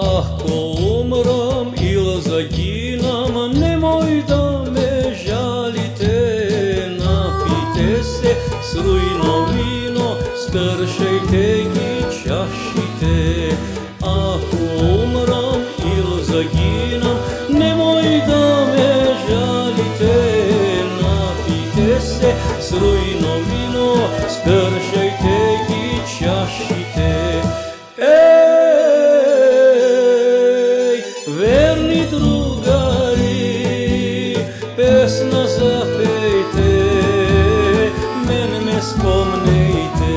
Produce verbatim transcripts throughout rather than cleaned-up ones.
Ako umram ili zaginam, nemoj da me žalite. Napijte se strujno vino, stršejte i čašite. Ako umram ili zaginam, nemoj da me žalite. Napijte se strujno vino, stršejte i čašite. Verni drugari, pesna zapejte, mene me spomnejte.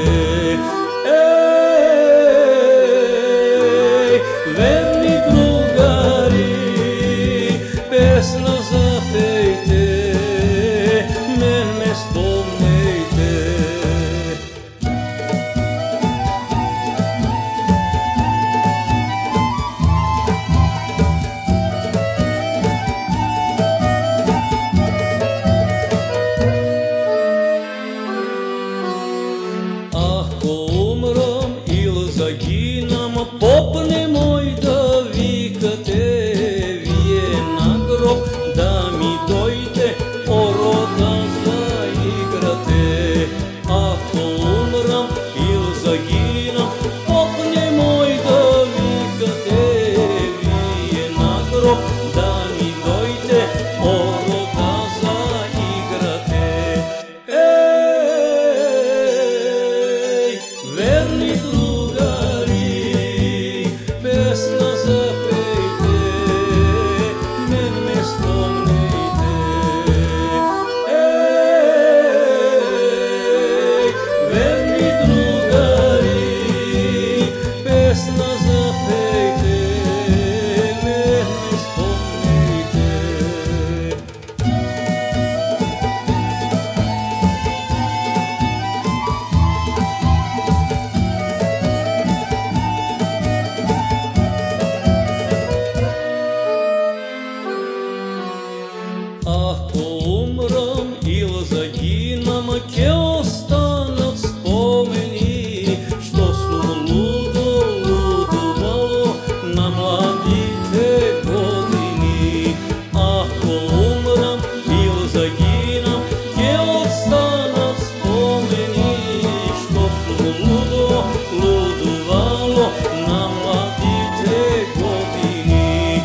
Ej, verni drugari, pesna zapejte, mene me spomnejte. Ako umram ili zaginam, pop nemoj da vikate. Vije na grob da mi dojte, oroda zaigrate. Ako umram ili zaginam, pop nemoj da vikate. Vije na grob da mi dojte, oroda zaigrate. Verni drugari, pesna zapejte, mene me spomnejte. Ej, verni drugari, pesna zapejte, mene me spomnejte. Ako umram ili zaginam, ke ostanat spomeni, što su ludo ludovalo na mladite godini. Ako umram ili zaginam, ke ostanat spomeni, što su ludo ludovalo na mladite godini.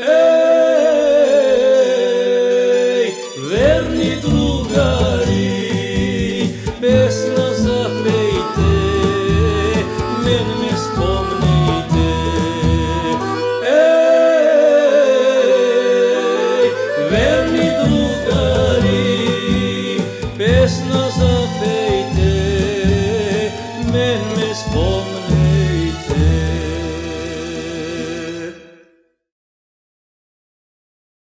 Verni drugari, pesna zapejte, mene me spomnejte. Ej, verni drugari, pesna zapejte, mene me spomnejte.